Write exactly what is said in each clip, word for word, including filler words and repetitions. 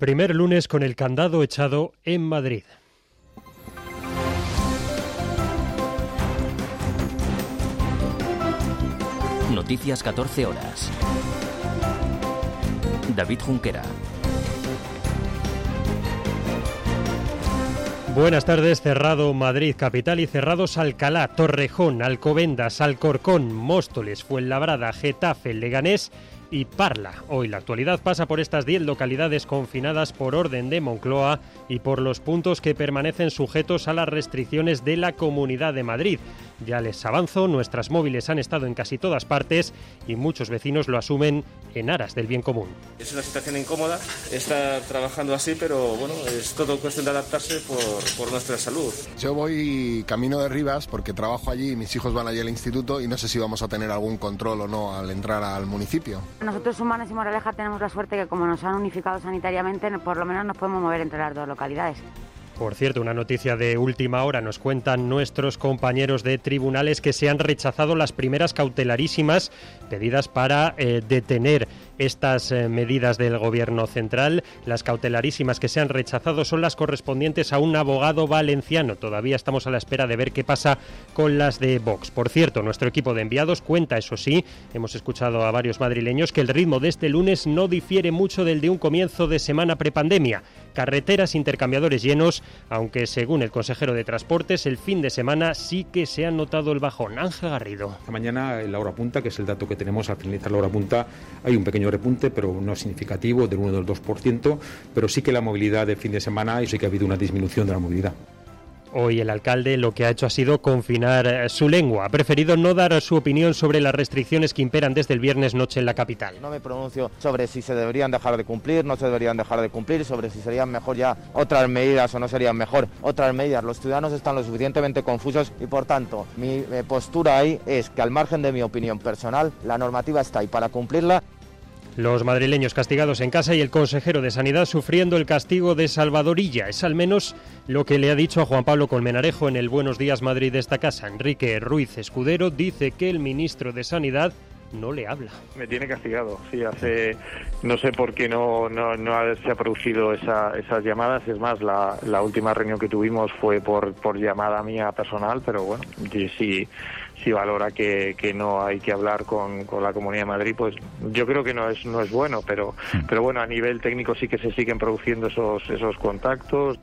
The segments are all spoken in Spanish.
Primer lunes con el candado echado en Madrid. Noticias catorce horas. David Junquera. Buenas tardes. Cerrado Madrid capital y cerrados Alcalá, Torrejón, Alcobendas, Alcorcón, Móstoles, Fuenlabrada, Getafe, Leganés y Parla. Hoy la actualidad pasa por estas diez localidades confinadas por orden de Moncloa y por los puntos que permanecen sujetos a las restricciones de la Comunidad de Madrid. Ya les avanzo, nuestras móviles han estado en casi todas partes y muchos vecinos lo asumen en aras del bien común. Es una situación incómoda estar trabajando así, pero bueno, es todo cuestión de adaptarse por, por nuestra salud. Yo voy camino de Rivas porque trabajo allí, mis hijos van allí al instituto y no sé si vamos a tener algún control o no al entrar al municipio. Nosotros, Humanes y Moraleja, tenemos la suerte que como nos han unificado sanitariamente, por lo menos nos podemos mover entre las dos localidades. Por cierto, una noticia de última hora, nos cuentan nuestros compañeros de tribunales que se han rechazado las primeras cautelarísimas pedidas para eh, detener estas eh, medidas del Gobierno central. Las cautelarísimas que se han rechazado son las correspondientes a un abogado valenciano. Todavía estamos a la espera de ver qué pasa con las de Vox. Por cierto, nuestro equipo de enviados cuenta, eso sí, hemos escuchado a varios madrileños, que el ritmo de este lunes no difiere mucho del de un comienzo de semana prepandemia. Carreteras, intercambiadores llenos, aunque según el consejero de Transportes, el fin de semana sí que se ha notado el bajón. Ángel Garrido. Esta mañana en la hora punta, que es el dato que tenemos al finalizar la hora punta, hay un pequeño repunte, pero no significativo, del uno o del dos por ciento, pero sí que la movilidad del fin de semana, y sí que ha habido una disminución de la movilidad. Hoy el alcalde lo que ha hecho ha sido confinar su lengua. Ha preferido no dar su opinión sobre las restricciones que imperan desde el viernes noche en la capital. No me pronuncio sobre si se deberían dejar de cumplir, no se deberían dejar de cumplir, sobre si serían mejor ya otras medidas o no serían mejor otras medidas. Los ciudadanos están lo suficientemente confusos y, por tanto, mi postura ahí es que, al margen de mi opinión personal, la normativa está ahí para cumplirla. Los madrileños castigados en casa y el consejero de Sanidad sufriendo el castigo de Salvadorilla. Es al menos lo que le ha dicho a Juan Pablo Colmenarejo en el Buenos Días Madrid de esta casa. Enrique Ruiz Escudero dice que el ministro de Sanidad no le habla. Me tiene castigado, sí, hace, no sé por qué no, no, no se ha producido esa, esas llamadas. Es más, la, la última reunión que tuvimos fue por, por llamada mía personal, pero bueno, sí, si valora que, que no hay que hablar con, con la Comunidad de Madrid, pues yo creo que no es no es bueno, pero pero bueno, a nivel técnico sí que se siguen produciendo esos esos contactos.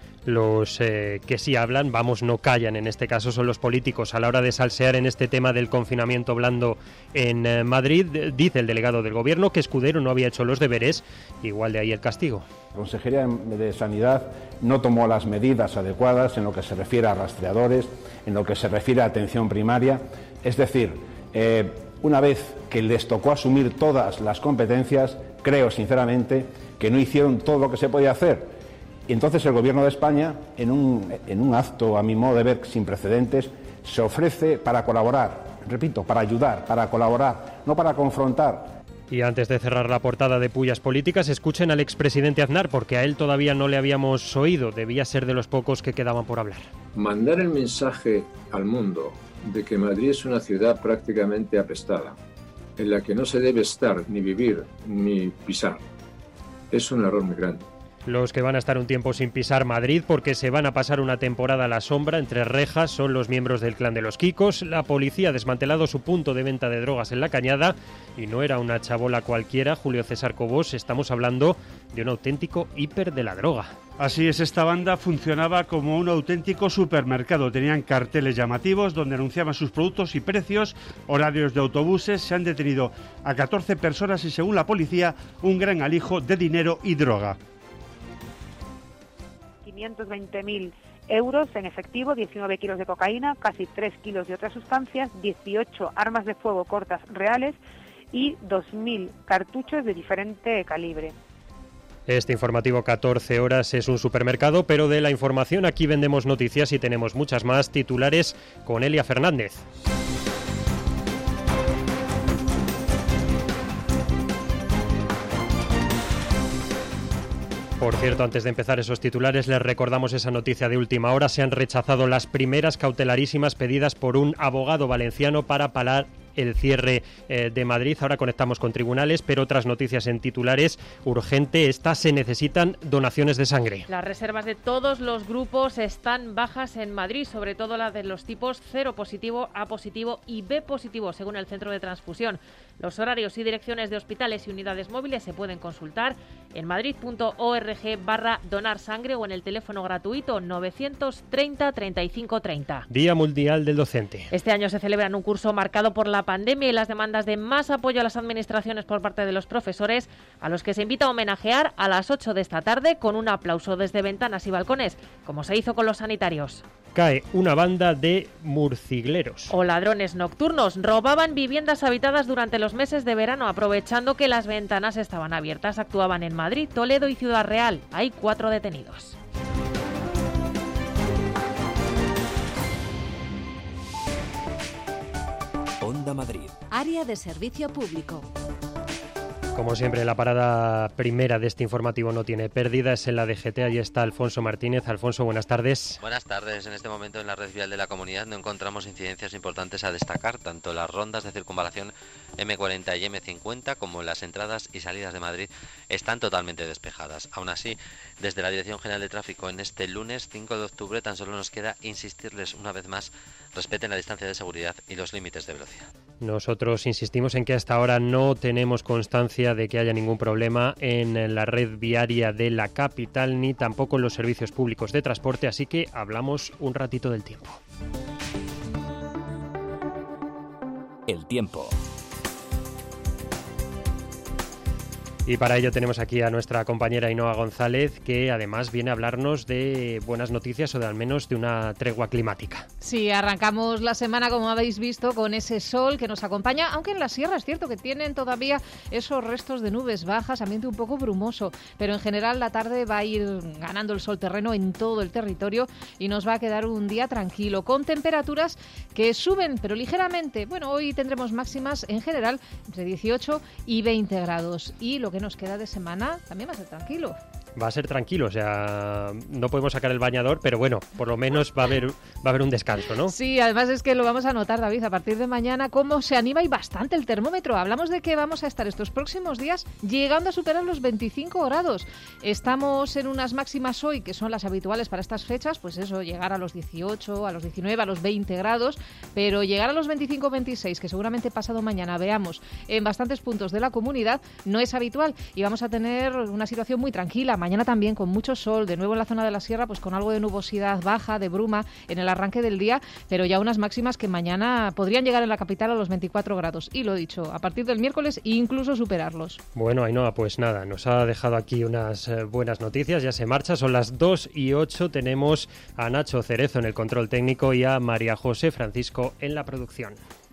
Los eh, que sí hablan, vamos, no callan, en este caso son los políticos. A la hora de salsear en este tema del confinamiento blando en eh, Madrid, dice el delegado del Gobierno que Escudero no había hecho los deberes, igual de ahí el castigo. La Consejería de Sanidad no tomó las medidas adecuadas en lo que se refiere a rastreadores, en lo que se refiere a atención primaria. Es decir, eh, una vez que les tocó asumir todas las competencias, creo sinceramente que no hicieron todo lo que se podía hacer. Y entonces el Gobierno de España, en un, en un acto, a mi modo de ver, sin precedentes, se ofrece para colaborar, repito, para ayudar, para colaborar, no para confrontar. Y antes de cerrar la portada de Pullas Políticas, escuchen al expresidente Aznar, porque a él todavía no le habíamos oído, debía ser de los pocos que quedaban por hablar. Mandar el mensaje al mundo de que Madrid es una ciudad prácticamente apestada, en la que no se debe estar, ni vivir, ni pisar, es un error muy grande. Los que van a estar un tiempo sin pisar Madrid porque se van a pasar una temporada a la sombra entre rejas son los miembros del clan de los Kikos. La policía ha desmantelado su punto de venta de drogas en La Cañada y no era una chabola cualquiera, Julio César Cobos, estamos hablando de un auténtico hiper de la droga. Así es, esta banda funcionaba como un auténtico supermercado. Tenían carteles llamativos donde anunciaban sus productos y precios, horarios de autobuses. Se han detenido a catorce personas y, según la policía, un gran alijo de dinero y droga. quinientos veinte mil euros en efectivo, diecinueve kilos de cocaína, casi tres kilos de otras sustancias, dieciocho armas de fuego cortas reales y dos mil cartuchos de diferente calibre. Este informativo catorce horas es un supermercado, pero de la información aquí vendemos noticias y tenemos muchas más. Titulares con Elia Fernández. Por cierto, antes de empezar esos titulares, les recordamos esa noticia de última hora. Se han rechazado las primeras cautelarísimas pedidas por un abogado valenciano para parar el cierre eh, de Madrid. Ahora conectamos con tribunales, pero otras noticias en titulares. Urgente, estas se necesitan donaciones de sangre. Las reservas de todos los grupos están bajas en Madrid, sobre todo las de los tipos cero positivo, A positivo y B positivo, según el Centro de Transfusión. Los horarios y direcciones de hospitales y unidades móviles se pueden consultar en madrid.org barra donar sangre o en el teléfono gratuito novecientos treinta treinta y cinco treinta. Día Mundial del Docente. Este año se celebra en un curso marcado por la pandemia y las demandas de más apoyo a las administraciones por parte de los profesores, a los que se invita a homenajear a las ocho de esta tarde con un aplauso desde ventanas y balcones, como se hizo con los sanitarios. Cae una banda de murcigleros. O ladrones nocturnos robaban viviendas habitadas durante los meses de verano, aprovechando que las ventanas estaban abiertas. Actuaban en Madrid, Toledo y Ciudad Real. Hay cuatro detenidos. Onda Madrid. Área de servicio público. Como siempre, la parada primera de este informativo no tiene pérdida, es en la D G T. Allí está Alfonso Martínez. Alfonso, buenas tardes. Buenas tardes. En este momento en la red vial de la comunidad no encontramos incidencias importantes a destacar, tanto las rondas de circunvalación eme cuarenta y eme cincuenta como las entradas y salidas de Madrid están totalmente despejadas. Aún así, desde la Dirección General de Tráfico en este lunes cinco de octubre tan solo nos queda insistirles una vez más, respeten la distancia de seguridad y los límites de velocidad. Nosotros insistimos en que hasta ahora no tenemos constancia de que haya ningún problema en la red viaria de la capital ni tampoco en los servicios públicos de transporte, así que hablamos un ratito del tiempo. El tiempo. Y para ello tenemos aquí a nuestra compañera Ainhoa González, que además viene a hablarnos de buenas noticias o de al menos de una tregua climática. Sí, arrancamos la semana, como habéis visto, con ese sol que nos acompaña, aunque en la sierra es cierto que tienen todavía esos restos de nubes bajas, ambiente un poco brumoso, pero en general la tarde va a ir ganando el sol terreno en todo el territorio y nos va a quedar un día tranquilo, con temperaturas que suben, pero ligeramente. Bueno, hoy tendremos máximas en general entre dieciocho y veinte grados, y lo que nos queda de semana también va a ser tranquilo. Va a ser tranquilo, o sea, no podemos sacar el bañador, pero bueno, por lo menos va a haber, va a haber un descanso, ¿no? Sí, además es que lo vamos a notar, David, a partir de mañana, cómo se anima y bastante el termómetro. Hablamos de que vamos a estar estos próximos días llegando a superar los veinticinco grados. Estamos en unas máximas hoy, que son las habituales para estas fechas, pues eso, llegar a los dieciocho, a los diecinueve, a los veinte grados, pero llegar a los veinticinco veintiséis, que seguramente pasado mañana veamos en bastantes puntos de la comunidad, no es habitual y vamos a tener una situación muy tranquila. Mañana también con mucho sol, de nuevo en la zona de la sierra, pues con algo de nubosidad baja, de bruma en el arranque del día, pero ya unas máximas que mañana podrían llegar en la capital a los veinticuatro grados. Y lo dicho, a partir del miércoles incluso superarlos. Bueno, Ainhoa, pues nada, nos ha dejado aquí unas eh, buenas noticias, ya se marcha, son las dos y ocho, tenemos a Nacho Cerezo en el control técnico y a María José Francisco en la producción.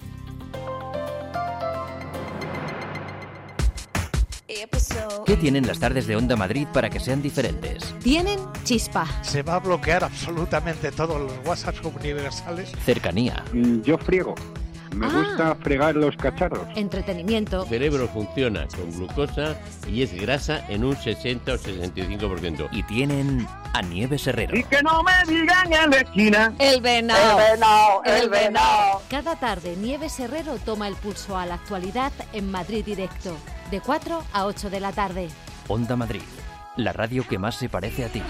¿Qué tienen las tardes de Onda Madrid para que sean diferentes? Tienen chispa. Se va a bloquear absolutamente todos los WhatsApps universales. Cercanía. Yo friego. Me Ah. gusta fregar los cacharros. Entretenimiento. El cerebro funciona con glucosa y es grasa en un sesenta o sesenta y cinco por ciento. Y tienen a Nieves Herrero. Y que no me digan en la esquina. El venado. El venado, el venado. Cada tarde Nieves Herrero toma el pulso a la actualidad en Madrid Directo, de cuatro a ocho de la tarde. Onda Madrid, la radio que más se parece a ti.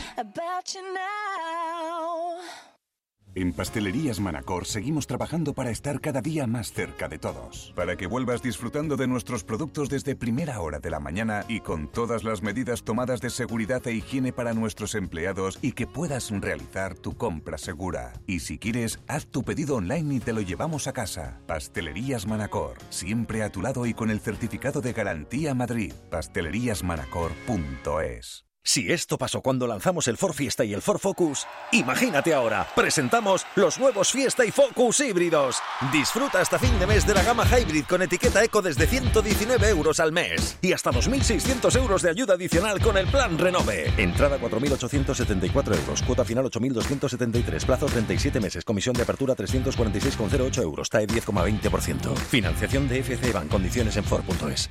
En Pastelerías Manacor seguimos trabajando para estar cada día más cerca de todos. Para que vuelvas disfrutando de nuestros productos desde primera hora de la mañana y con todas las medidas tomadas de seguridad e higiene para nuestros empleados y que puedas realizar tu compra segura. Y si quieres, haz tu pedido online y te lo llevamos a casa. Pastelerías Manacor, siempre a tu lado y con el certificado de Garantía Madrid. pastelerías manacor punto es. Si esto pasó cuando lanzamos el Ford Fiesta y el Ford Focus, imagínate ahora, presentamos los nuevos Fiesta y Focus híbridos. Disfruta hasta fin de mes de la gama Hybrid con etiqueta Eco desde ciento diecinueve euros al mes y hasta dos mil seiscientos euros de ayuda adicional con el plan Renove. Entrada cuatro mil ochocientos setenta y cuatro euros, cuota final ocho mil doscientos setenta y tres, plazo treinta y siete meses, comisión de apertura trescientos cuarenta y seis coma cero ocho euros, T A E diez coma veinte por ciento. Financiación de F C Bank, condiciones en Ford punto es.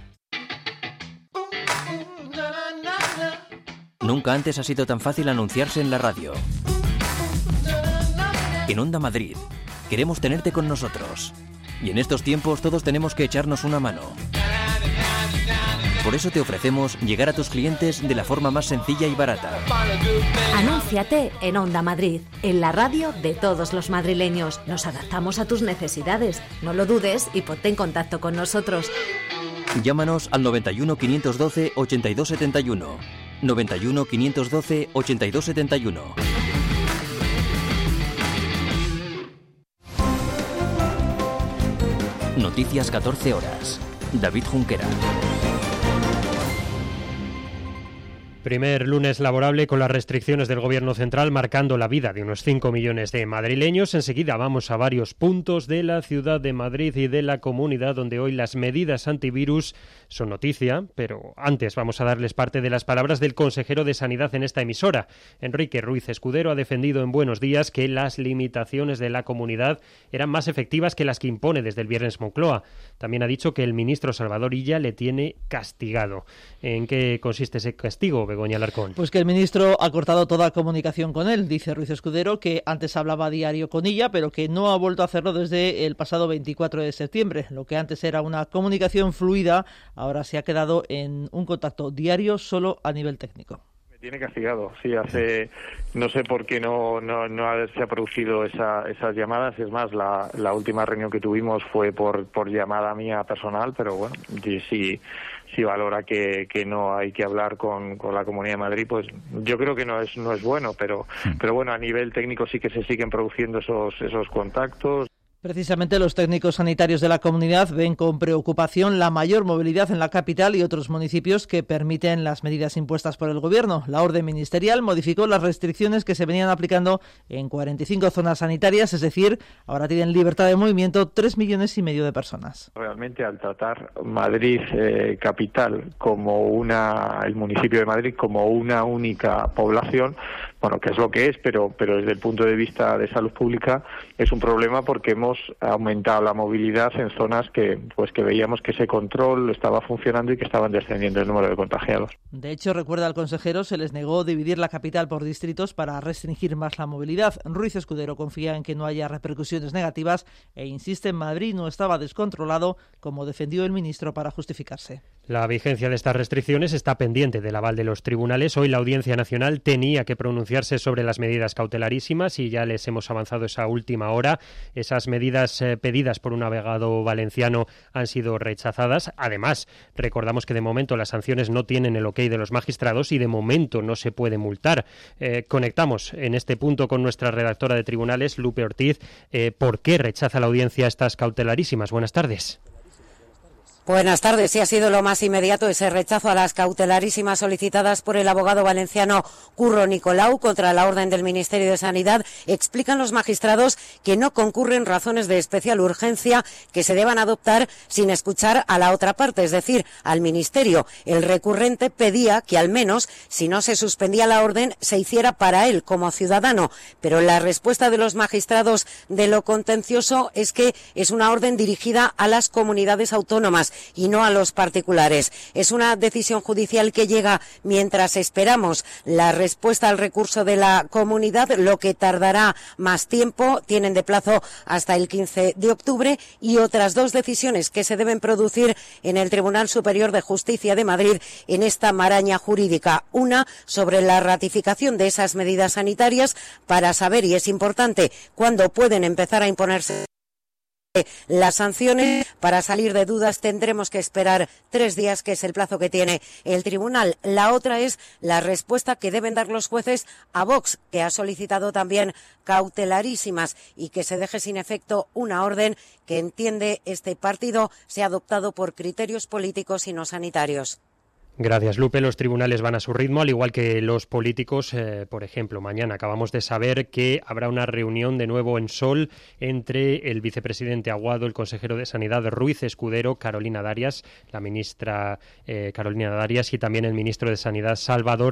Nunca antes ha sido tan fácil anunciarse en la radio. En Onda Madrid, queremos tenerte con nosotros. Y en estos tiempos todos tenemos que echarnos una mano. Por eso te ofrecemos llegar a tus clientes de la forma más sencilla y barata. Anúnciate en Onda Madrid, en la radio de todos los madrileños. Nos adaptamos a tus necesidades. No lo dudes y ponte en contacto con nosotros. Llámanos al noventa y uno, quinientos doce, ochenta y dos setenta y uno. noventa y uno, quinientos doce, ochenta y dos setenta y uno. Noticias catorce horas. David Junquera. Primer lunes laborable con las restricciones del Gobierno central marcando la vida de unos cinco millones de madrileños. Enseguida vamos a varios puntos de la ciudad de Madrid y de la comunidad donde hoy las medidas antivirus son noticia, pero antes vamos a darles parte de las palabras del consejero de Sanidad en esta emisora. Enrique Ruiz Escudero ha defendido en Buenos Días que las limitaciones de la comunidad eran más efectivas que las que impone desde el viernes Moncloa. También ha dicho que el ministro Salvador Illa le tiene castigado. ¿En qué consiste ese castigo, Begoña Alarcón? Pues que el ministro ha cortado toda comunicación con él. Dice Ruiz Escudero que antes hablaba a diario con ella, pero que no ha vuelto a hacerlo desde el pasado veinticuatro de septiembre. Lo que antes era una comunicación fluida, ahora se ha quedado en un contacto diario solo a nivel técnico. Me tiene castigado, sí, hace, no sé por qué no, no, no ha, se ha producido esa, esas llamadas. Es más, la, la última reunión que tuvimos fue por, por llamada mía personal, pero bueno, sí, si valora que, que no hay que hablar con, con la Comunidad de Madrid, pues yo creo que no es no es bueno, pero pero bueno, a nivel técnico sí que se siguen produciendo esos esos contactos. Precisamente los técnicos sanitarios de la comunidad ven con preocupación la mayor movilidad en la capital y otros municipios que permiten las medidas impuestas por el Gobierno. La orden ministerial modificó las restricciones que se venían aplicando en cuarenta y cinco zonas sanitarias, es decir, ahora tienen libertad de movimiento tres millones y medio de personas. Realmente, al tratar Madrid eh, capital como una, el municipio de Madrid como una única población, bueno, que es lo que es, pero pero desde el punto de vista de salud pública es un problema porque hemos aumentado la movilidad en zonas que pues que veíamos que ese control estaba funcionando y que estaban descendiendo el número de contagiados. De hecho, recuerda al consejero, se les negó dividir la capital por distritos para restringir más la movilidad. Ruiz Escudero confía en que no haya repercusiones negativas e insiste en Madrid no estaba descontrolado, como defendió el ministro para justificarse. La vigencia de estas restricciones está pendiente del aval de los tribunales. Hoy la Audiencia Nacional tenía que pronunciarse sobre las medidas cautelarísimas y ya les hemos avanzado esa última hora. Esas medidas eh, pedidas por un abogado valenciano han sido rechazadas. Además, recordamos que de momento las sanciones no tienen el ok de los magistrados y de momento no se puede multar. Eh, conectamos en este punto con nuestra redactora de tribunales, Lupe Ortiz. Eh, ¿Por qué rechaza la Audiencia estas cautelarísimas? Buenas tardes. Buenas tardes. Sí, ha sido lo más inmediato ese rechazo a las cautelarísimas solicitadas por el abogado valenciano Curro Nicolau contra la orden del Ministerio de Sanidad. Explican los magistrados que no concurren razones de especial urgencia que se deban adoptar sin escuchar a la otra parte, es decir, al Ministerio. El recurrente pedía que al menos, si no se suspendía la orden, se hiciera para él como ciudadano. Pero la respuesta de los magistrados de lo contencioso es que es una orden dirigida a las comunidades autónomas y no a los particulares. Es una decisión judicial que llega mientras esperamos la respuesta al recurso de la comunidad, lo que tardará más tiempo. Tienen de plazo hasta el quince de octubre y otras dos decisiones que se deben producir en el Tribunal Superior de Justicia de Madrid en esta maraña jurídica. Una sobre la ratificación de esas medidas sanitarias para saber, y es importante, cuándo pueden empezar a imponerse las sanciones. Para salir de dudas tendremos que esperar tres días, que es el plazo que tiene el tribunal. La otra es la respuesta que deben dar los jueces a Vox, que ha solicitado también cautelarísimas y que se deje sin efecto una orden que, entiende este partido, se ha adoptado por criterios políticos y no sanitarios. Gracias, Lupe. Los tribunales van a su ritmo, al igual que los políticos. Eh, por ejemplo, mañana acabamos de saber que habrá una reunión de nuevo en Sol entre el vicepresidente Aguado, el consejero de Sanidad Ruiz Escudero, Carolina Darias, la ministra eh, Carolina Darias y también el ministro de Sanidad Salvador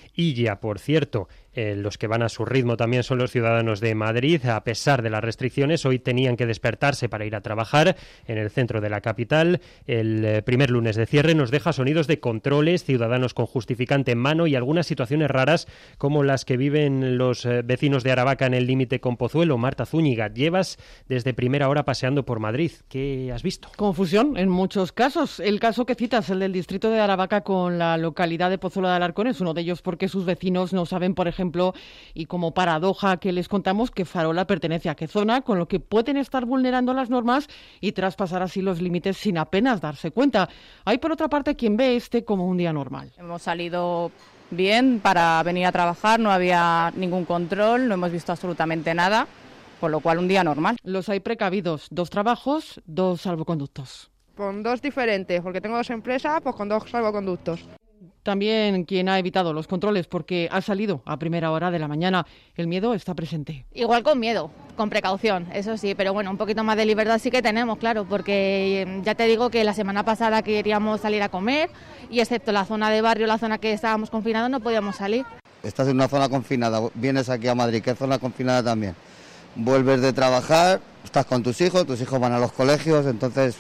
y ya, por cierto, eh, los que van a su ritmo también son los ciudadanos de Madrid. A pesar de las restricciones, hoy tenían que despertarse para ir a trabajar en el centro de la capital. El eh, primer lunes de cierre nos deja sonidos de controles, ciudadanos con justificante en mano y algunas situaciones raras como las que viven los eh, vecinos de Aravaca en el límite con Pozuelo. Marta Zúñiga, llevas desde primera hora paseando por Madrid. ¿Qué has visto? Confusión en muchos casos. El caso que citas, el del distrito de Aravaca con la localidad de Pozuelo de Alarcón, es uno de ellos porque sus vecinos no saben, por ejemplo, ejemplo, y como paradoja que les contamos, que Farola pertenece a qué zona, con lo que pueden estar vulnerando las normas y traspasar así los límites sin apenas darse cuenta. Hay, por otra parte, quien ve este como un día normal. Hemos salido bien para venir a trabajar, no había ningún control, no hemos visto absolutamente nada, con lo cual un día normal. Los hay precavidos, dos trabajos, dos salvoconductos. Con dos diferentes, porque tengo dos empresas, pues con dos salvoconductos. También quien ha evitado los controles porque ha salido a primera hora de la mañana. El miedo está presente. Igual con miedo, con precaución, eso sí, pero bueno, un poquito más de libertad sí que tenemos, claro, porque ya te digo que la semana pasada queríamos salir a comer y excepto la zona de barrio, la zona que estábamos confinados, no podíamos salir. Estás en una zona confinada, vienes aquí a Madrid, que es zona confinada también. Vuelves de trabajar, estás con tus hijos, tus hijos van a los colegios, entonces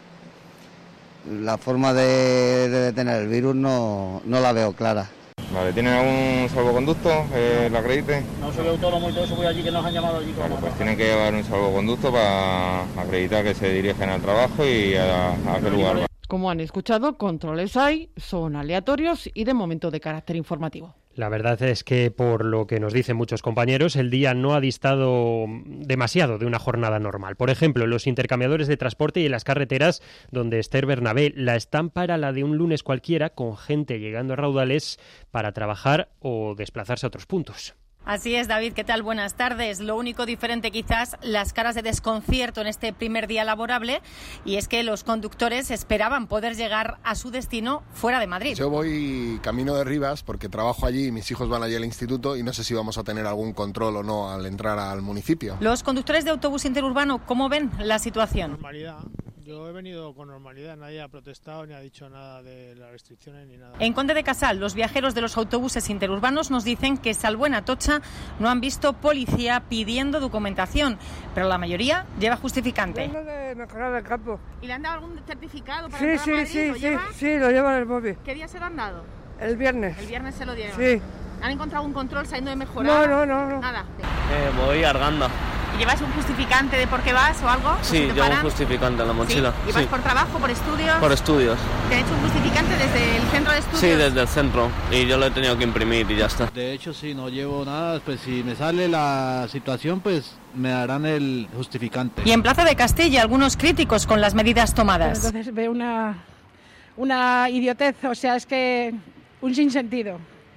la forma de, de detener el virus no, no la veo clara. Vale, ¿tienen algún salvoconducto que lo acredite? No soy autónomo y todo eso, voy allí que nos han llamado allí. Vale, pues tienen que llevar un salvoconducto para acreditar que se dirigen al trabajo y a, a qué lugar van. Como han escuchado, controles hay, son aleatorios y de momento de carácter informativo. La verdad es que, por lo que nos dicen muchos compañeros, el día no ha distado demasiado de una jornada normal. Por ejemplo, en los intercambiadores de transporte y en las carreteras, donde Esther Bernabé, la estampa era la de un lunes cualquiera, con gente llegando a raudales para trabajar o desplazarse a otros puntos. Así es, David, ¿qué tal? Buenas tardes. Lo único diferente quizás, las caras de desconcierto en este primer día laborable, y es que los conductores esperaban poder llegar a su destino fuera de Madrid. Yo voy camino de Rivas porque trabajo allí y mis hijos van allí al instituto y no sé si vamos a tener algún control o no al entrar al municipio. Los conductores de autobús interurbano, ¿cómo ven la situación? Normalidad. Yo he venido con normalidad, nadie ha protestado ni ha dicho nada de las restricciones ni nada. En Conde de Casal, los viajeros de los autobuses interurbanos nos dicen que, salvo en Atocha, no han visto policía pidiendo documentación, pero la mayoría lleva justificante. Vengo de Mejorada del Campo. ¿Y le han dado algún certificado para sí, entrar sí, a Madrid? Sí, ¿Lo sí, lleva? sí, lo lleva en el móvil. ¿Qué día se lo han dado? El viernes. El viernes se lo dieron. Sí. ¿Han encontrado un control saliendo de Mejorada? No, no, no. no. Nada. Eh, voy a Arganda. ¿Y llevas un justificante de por qué vas o algo? Sí, llevo un justificante en la mochila. ¿Sí? ¿Y vas sí. por trabajo, por estudios? Por estudios. ¿Te han hecho un justificante desde el centro de estudios? Sí, desde el centro. Y yo lo he tenido que imprimir y ya está. De hecho, sí, no llevo nada. Pues si me sale la situación, pues me darán el justificante. Y en Plaza de Castilla, algunos críticos con las medidas tomadas. Entonces veo una, una idiotez, o sea, es que un sinsentido.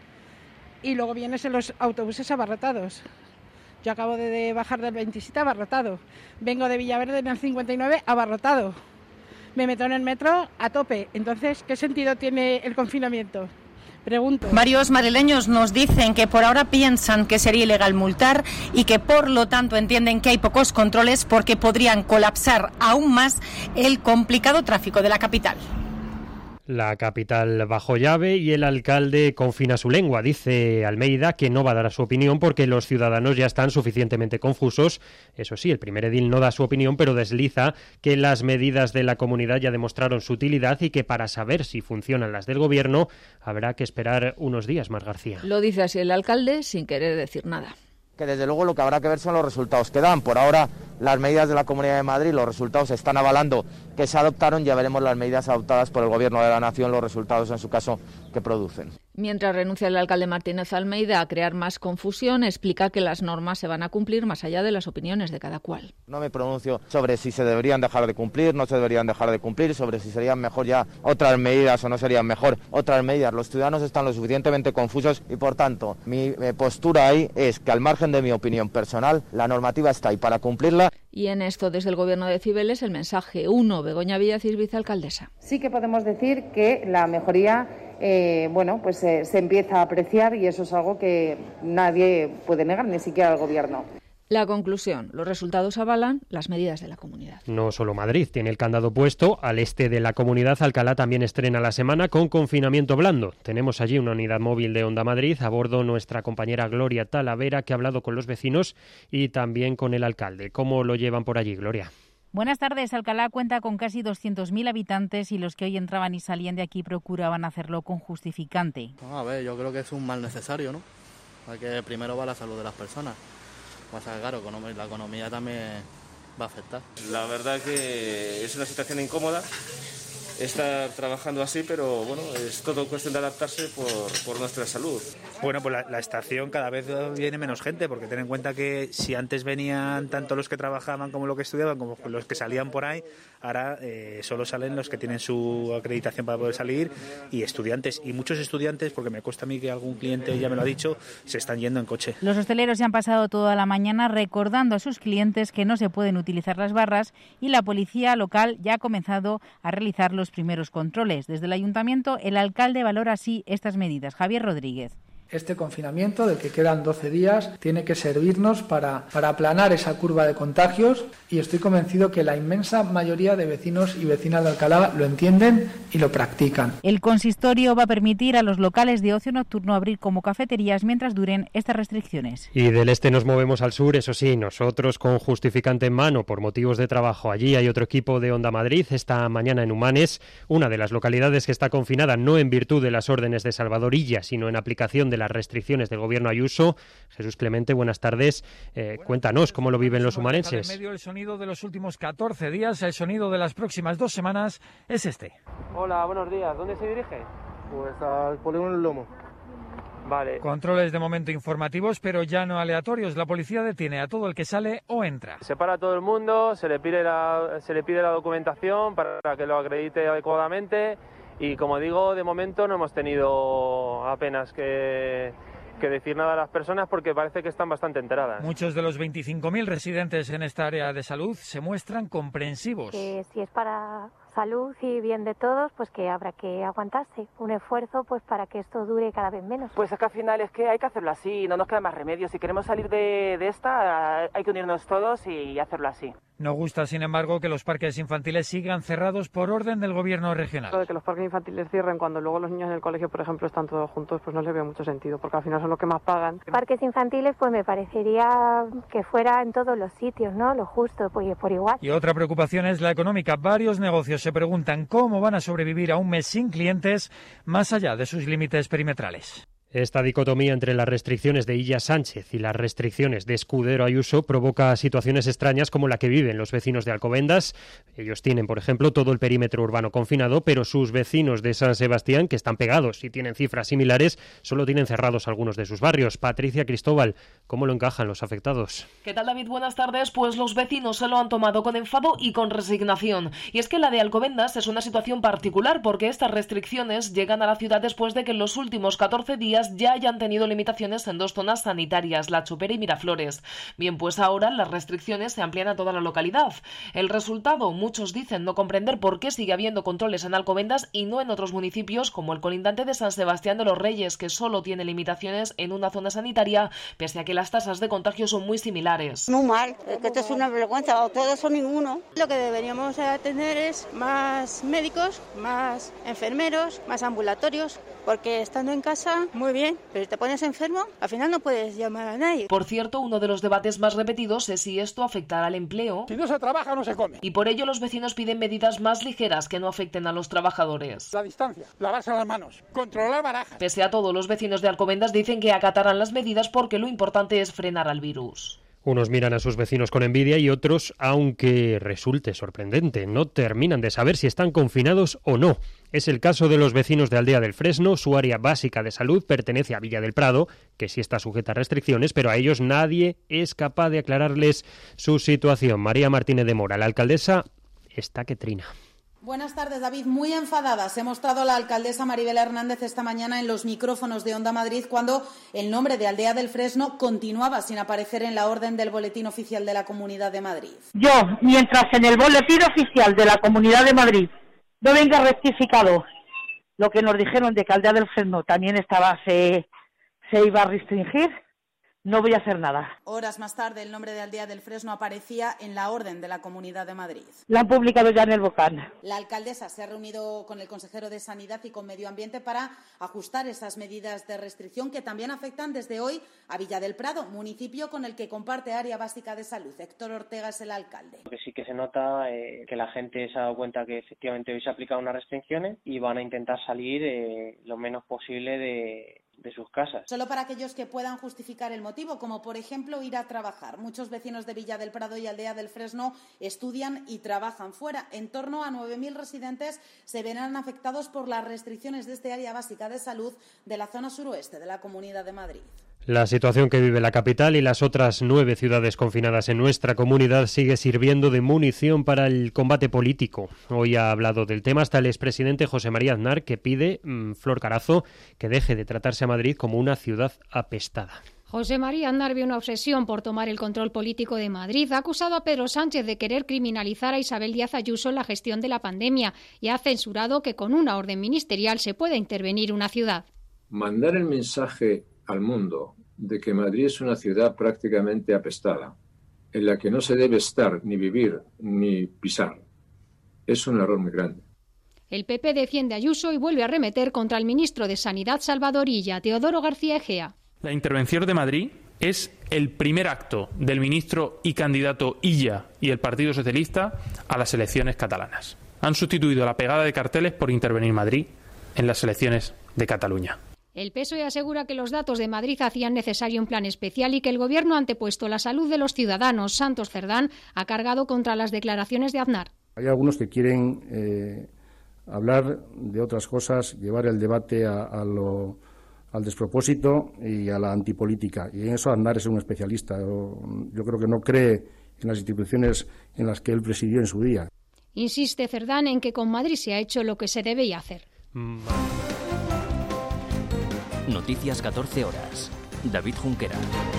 Y luego vienes en los autobuses abarrotados. Yo acabo de, de bajar del veintisiete abarrotado. Vengo de Villaverde en el cincuenta y nueve abarrotado. Me meto en el metro a tope. Entonces, ¿qué sentido tiene el confinamiento? Pregunto. Varios madrileños nos dicen que por ahora piensan que sería ilegal multar y que por lo tanto entienden que hay pocos controles porque podrían colapsar aún más el complicado tráfico de la capital. La capital bajo llave y el alcalde confina su lengua. Dice Almeida que no va a dar su opinión porque los ciudadanos ya están suficientemente confusos. Eso sí, el primer edil no da su opinión, pero desliza que las medidas de la comunidad ya demostraron su utilidad y que para saber si funcionan las del gobierno habrá que esperar unos días más, García. Lo dice así el alcalde sin querer decir nada. Que desde luego lo que habrá que ver son los resultados que dan. Por ahora las medidas de la Comunidad de Madrid, los resultados están avalando que se adoptaron, ya veremos las medidas adoptadas por el Gobierno de la Nación, los resultados en su caso que producen. Mientras renuncia el alcalde Martínez Almeida a crear más confusión, explica que las normas se van a cumplir más allá de las opiniones de cada cual. No me pronuncio sobre si se deberían dejar de cumplir, no se deberían dejar de cumplir, sobre si serían mejor ya otras medidas o no serían mejor otras medidas. Los ciudadanos están lo suficientemente confusos y, por tanto, mi eh, postura ahí es que, al margen de mi opinión personal, la normativa está ahí para cumplirla. Y en esto, desde el Gobierno de Cibeles, el mensaje uno, Begoña Villacís, vicealcaldesa. Sí que podemos decir que la mejoría eh, bueno, pues eh, se empieza a apreciar y eso es algo que nadie puede negar, ni siquiera el Gobierno. La conclusión, los resultados avalan las medidas de la comunidad. No solo Madrid tiene el candado puesto, al este de la comunidad Alcalá también estrena la semana con confinamiento blando. Tenemos allí una unidad móvil de Onda Madrid, a bordo nuestra compañera Gloria Talavera, que ha hablado con los vecinos y también con el alcalde. ¿Cómo lo llevan por allí, Gloria? Buenas tardes. Alcalá cuenta con casi doscientos mil habitantes y los que hoy entraban y salían de aquí procuraban hacerlo con justificante. A ver, yo creo que es un mal necesario, ¿no? Porque primero va la salud de las personas. Pasa, claro, la economía también va a afectar. La verdad que es una situación incómoda estar trabajando así, pero bueno, es todo cuestión de adaptarse por, por nuestra salud. Bueno, pues la, la estación cada vez viene menos gente, porque ten en cuenta que si antes venían tanto los que trabajaban como los que estudiaban, como los que salían por ahí, ahora eh, solo salen los que tienen su acreditación para poder salir y estudiantes. Y muchos estudiantes, porque me consta a mí que algún cliente ya me lo ha dicho, se están yendo en coche. Los hosteleros se han pasado toda la mañana recordando a sus clientes que no se pueden utilizar las barras y la policía local ya ha comenzado a realizar los primeros controles. Desde el ayuntamiento, el alcalde valora así estas medidas. Javier Rodríguez. Este confinamiento, del que quedan doce días, tiene que servirnos para, para aplanar esa curva de contagios y estoy convencido que la inmensa mayoría de vecinos y vecinas de Alcalá lo entienden y lo practican. El consistorio va a permitir a los locales de ocio nocturno abrir como cafeterías mientras duren estas restricciones. Y del este nos movemos al sur, eso sí, nosotros con justificante en mano por motivos de trabajo. Allí hay otro equipo de Onda Madrid, esta mañana en Humanes, una de las localidades que está confinada no en virtud de las órdenes de Salvador Illa, sino en aplicación de las restricciones del gobierno Ayuso. Jesús Clemente, buenas tardes. Eh, cuéntanos cómo lo viven los humanenses. En medio el sonido de los últimos catorce días, el sonido de las próximas dos semanas es este. Hola, buenos días. ¿Dónde se dirige? Pues al polígono El Lomo. Vale. Controles de momento informativos, pero ya no aleatorios. La policía detiene a todo el que sale o entra. Se para a todo el mundo, se le pide la, se le pide la documentación para que lo acredite adecuadamente. Y como digo, de momento no hemos tenido apenas que, que decir nada a las personas porque parece que están bastante enteradas. Muchos de los veinticinco mil residentes en esta área de salud se muestran comprensivos. Que si es para salud y bien de todos, pues que habrá que aguantarse. Un esfuerzo pues para que esto dure cada vez menos. Pues es que al final es que hay que hacerlo así, no nos queda más remedio. Si queremos salir de, de esta, hay que unirnos todos y hacerlo así. No gusta, sin embargo, que los parques infantiles sigan cerrados por orden del gobierno regional. Lo de que los parques infantiles cierren cuando luego los niños en el colegio, por ejemplo, están todos juntos, pues no les veo mucho sentido, porque al final son los que más pagan. Parques infantiles, pues me parecería que fuera en todos los sitios, ¿no? Lo justo, pues por igual. Y otra preocupación es la económica. Varios negocios se preguntan cómo van a sobrevivir a un mes sin clientes más allá de sus límites perimetrales. Esta dicotomía entre las restricciones de Illa Sánchez y las restricciones de Escudero Ayuso provoca situaciones extrañas como la que viven los vecinos de Alcobendas. Ellos tienen, por ejemplo, todo el perímetro urbano confinado, pero sus vecinos de San Sebastián, que están pegados y tienen cifras similares, solo tienen cerrados algunos de sus barrios. Patricia Cristóbal, ¿cómo lo encajan los afectados? ¿Qué tal, David? Buenas tardes. Pues los vecinos se lo han tomado con enfado y con resignación. Y es que la de Alcobendas es una situación particular porque estas restricciones llegan a la ciudad después de que en los últimos catorce días ya hayan tenido limitaciones en dos zonas sanitarias, La Chopera y Miraflores. Bien, pues ahora las restricciones se amplían a toda la localidad. El resultado, muchos dicen no comprender por qué sigue habiendo controles en Alcobendas y no en otros municipios como el colindante de San Sebastián de los Reyes, que solo tiene limitaciones en una zona sanitaria, pese a que las tasas de contagio son muy similares. Muy mal, es que esto es una vergüenza, o todos son ninguno. Lo que deberíamos tener es más médicos, más enfermeros, más ambulatorios, porque estando en casa, muy bien, pero si te pones enfermo, al final no puedes llamar a nadie. Por cierto, uno de los debates más repetidos es si esto afectará al empleo. Si no se trabaja, no se come. Y por ello los vecinos piden medidas más ligeras que no afecten a los trabajadores. La distancia, lavarse las manos, controlar barajas. Pese a todo, los vecinos de Alcobendas dicen que acatarán las medidas porque lo importante es frenar al virus. Unos miran a sus vecinos con envidia y otros, aunque resulte sorprendente, no terminan de saber si están confinados o no. Es el caso de los vecinos de Aldea del Fresno. Su área básica de salud pertenece a Villa del Prado, que sí está sujeta a restricciones, pero a ellos nadie es capaz de aclararles su situación. María Martínez de Mora, la alcaldesa, está que trina. Buenas tardes, David. Muy enfadada se ha mostrado la alcaldesa Maribel Hernández esta mañana en los micrófonos de Onda Madrid cuando el nombre de Aldea del Fresno continuaba sin aparecer en la orden del Boletín Oficial de la Comunidad de Madrid. Yo, mientras en el Boletín Oficial de la Comunidad de Madrid no venga rectificado lo que nos dijeron de que Aldea del Fresno también estaba se, se iba a restringir, no voy a hacer nada. Horas más tarde, el nombre de Aldea del Fresno aparecía en la orden de la Comunidad de Madrid. La han publicado ya en el Bocán. La alcaldesa se ha reunido con el consejero de Sanidad y con Medio Ambiente para ajustar esas medidas de restricción que también afectan desde hoy a Villa del Prado, municipio con el que comparte área básica de salud. Héctor Ortega es el alcalde. Lo que sí que se nota eh, que la gente se ha dado cuenta que efectivamente hoy se aplican unas restricciones y van a intentar salir eh, lo menos posible de... de sus casas. Solo para aquellos que puedan justificar el motivo, como por ejemplo ir a trabajar. Muchos vecinos de Villa del Prado y Aldea del Fresno estudian y trabajan fuera. En torno a nueve mil residentes se verán afectados por las restricciones de este área básica de salud de la zona suroeste de la Comunidad de Madrid. La situación que vive la capital y las otras nueve ciudades confinadas en nuestra comunidad sigue sirviendo de munición para el combate político. Hoy ha hablado del tema hasta el expresidente José María Aznar, que pide, mmm, Flor Carazo, que deje de tratarse a Madrid como una ciudad apestada. José María Aznar ve una obsesión por tomar el control político de Madrid. Ha acusado a Pedro Sánchez de querer criminalizar a Isabel Díaz Ayuso en la gestión de la pandemia y ha censurado que con una orden ministerial se pueda intervenir una ciudad. Mandar el mensaje al mundo de que Madrid es una ciudad prácticamente apestada, en la que no se debe estar, ni vivir, ni pisar, es un error muy grande. El P P defiende a Ayuso y vuelve a arremeter contra el ministro de Sanidad Salvador Illa, Teodoro García Egea. La intervención de Madrid es el primer acto del ministro y candidato Illa y el Partido Socialista a las elecciones catalanas. Han sustituido la pegada de carteles por intervenir Madrid en las elecciones de Cataluña. El P S O E asegura que los datos de Madrid hacían necesario un plan especial y que el Gobierno ha antepuesto la salud de los ciudadanos. Santos Cerdán ha cargado contra las declaraciones de Aznar. Hay algunos que quieren eh, hablar de otras cosas, llevar el debate a, a lo, al despropósito y a la antipolítica. Y en eso Aznar es un especialista. Yo, yo creo que no cree en las instituciones en las que él presidió en su día. Insiste Cerdán en que con Madrid se ha hecho lo que se debía hacer. Mm. Noticias catorce horas. David Junquera.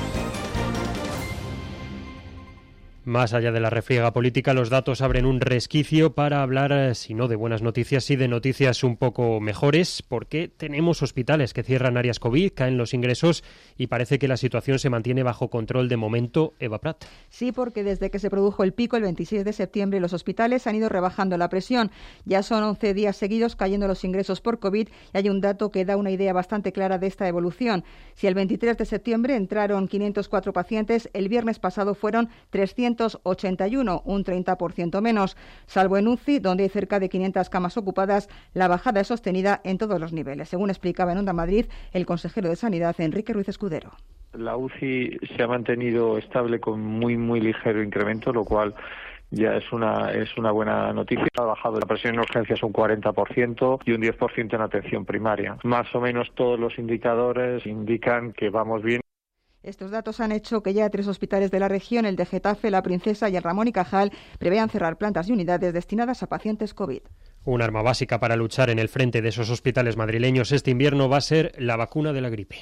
Más allá de la refriega política, los datos abren un resquicio para hablar, si no de buenas noticias, sí de noticias un poco mejores, porque tenemos hospitales que cierran áreas COVID, caen los ingresos y parece que la situación se mantiene bajo control de momento. Eva Prat. Sí, porque desde que se produjo el pico el veintiséis de septiembre, los hospitales han ido rebajando la presión. Ya son once días seguidos cayendo los ingresos por COVID y hay un dato que da una idea bastante clara de esta evolución. Si el veintitrés de septiembre entraron quinientos cuatro pacientes, el viernes pasado fueron trescientos ochenta y uno, un treinta por ciento menos. Salvo en U C I, donde hay cerca de quinientas camas ocupadas, la bajada es sostenida en todos los niveles, según explicaba en Onda Madrid el consejero de Sanidad, Enrique Ruiz Escudero. La U C I se ha mantenido estable con muy, muy ligero incremento, lo cual ya es una es una buena noticia. Ha bajado la presión en urgencias un cuarenta por ciento y un diez por ciento en atención primaria. Más o menos todos los indicadores indican que vamos bien. Estos datos han hecho que ya tres hospitales de la región, el de Getafe, La Princesa y el Ramón y Cajal, prevean cerrar plantas y unidades destinadas a pacientes COVID. Un arma básica para luchar en el frente de esos hospitales madrileños este invierno va a ser la vacuna de la gripe.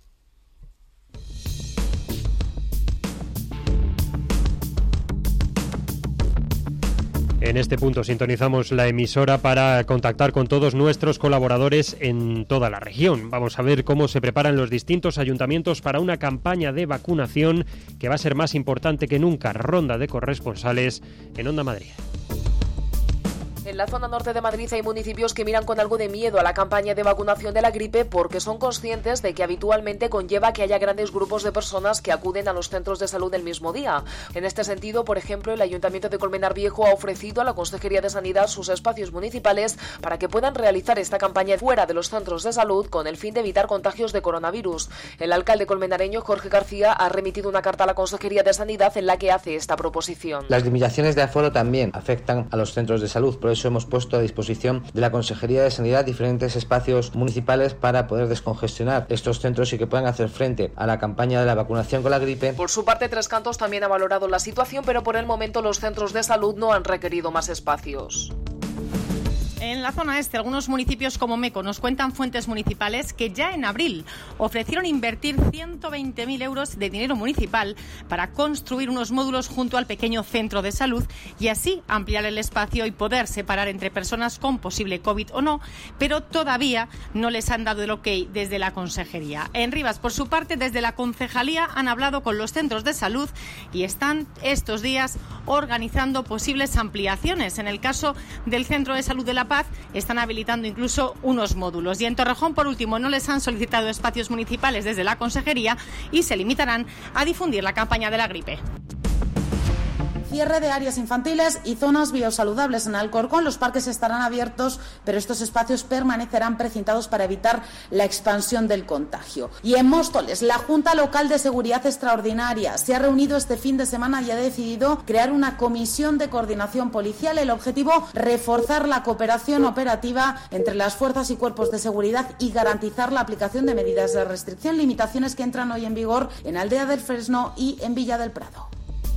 En este punto sintonizamos la emisora para contactar con todos nuestros colaboradores en toda la región. Vamos a ver cómo se preparan los distintos ayuntamientos para una campaña de vacunación que va a ser más importante que nunca. Ronda de corresponsales en Onda Madrid. En la zona norte de Madrid hay municipios que miran con algo de miedo a la campaña de vacunación de la gripe porque son conscientes de que habitualmente conlleva que haya grandes grupos de personas que acuden a los centros de salud el mismo día. En este sentido, por ejemplo, el Ayuntamiento de Colmenar Viejo ha ofrecido a la Consejería de Sanidad sus espacios municipales para que puedan realizar esta campaña fuera de los centros de salud con el fin de evitar contagios de coronavirus. El alcalde colmenareño, Jorge García, ha remitido una carta a la Consejería de Sanidad en la que hace esta proposición. Las limitaciones de aforo también afectan a los centros de salud, por eso hemos puesto a disposición de la Consejería de Sanidad diferentes espacios municipales para poder descongestionar estos centros y que puedan hacer frente a la campaña de la vacunación con la gripe. Por su parte, Tres Cantos también ha valorado la situación, pero por el momento los centros de salud no han requerido más espacios. En la zona este, algunos municipios como Meco nos cuentan fuentes municipales que ya en abril ofrecieron invertir ciento veinte mil euros de dinero municipal para construir unos módulos junto al pequeño centro de salud y así ampliar el espacio y poder separar entre personas con posible COVID o no, pero todavía no les han dado el ok desde la Consejería. En Rivas, por su parte, desde la Concejalía han hablado con los centros de salud y están estos días organizando posibles ampliaciones. En el caso del Centro de Salud de La Paz, están habilitando incluso unos módulos. Y en Torrejón, por último, no les han solicitado espacios municipales desde la Consejería y se limitarán a difundir la campaña de la gripe. Cierre de áreas infantiles y zonas biosaludables. En Alcorcón los parques estarán abiertos, pero estos espacios permanecerán precintados para evitar la expansión del contagio. Y en Móstoles, la Junta Local de Seguridad Extraordinaria se ha reunido este fin de semana y ha decidido crear una comisión de coordinación policial. El objetivo, reforzar la cooperación operativa entre las fuerzas y cuerpos de seguridad y garantizar la aplicación de medidas de restricción, limitaciones que entran hoy en vigor en Aldea del Fresno y en Villa del Prado.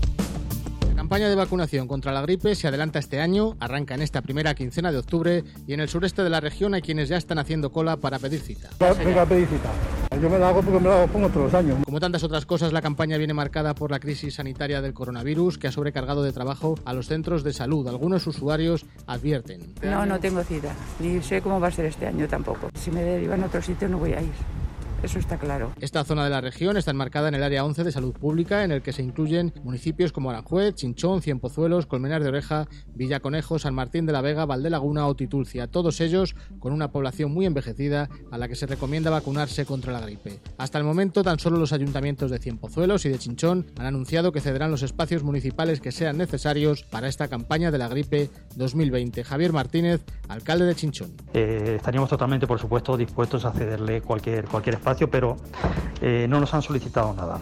La campaña de vacunación contra la gripe se adelanta este año, arranca en esta primera quincena de octubre y en el sureste de la región hay quienes ya están haciendo cola para pedir cita. Venga a pedir cita. Yo me la hago porque me la pongo todos los años. Como tantas otras cosas, la campaña viene marcada por la crisis sanitaria del coronavirus que ha sobrecargado de trabajo a los centros de salud. Algunos usuarios advierten. No, no tengo cita, ni sé cómo va a ser este año tampoco. Si me derivan a otro sitio no voy a ir. Eso está claro. Esta zona de la región está enmarcada en el área once de salud pública, en el que se incluyen municipios como Aranjuez, Chinchón, Cienpozuelos, Colmenar de Oreja, Villaconejo, San Martín de la Vega, Valdelaguna o Titulcia, todos ellos con una población muy envejecida a la que se recomienda vacunarse contra la gripe. Hasta el momento, tan solo los ayuntamientos de Cienpozuelos y de Chinchón han anunciado que cederán los espacios municipales que sean necesarios para esta campaña de la gripe dos mil veinte. Javier Martínez, alcalde de Chinchón. Eh, estaríamos totalmente, por supuesto, dispuestos a cederle cualquier, cualquier espacio, pero eh, no nos han solicitado nada.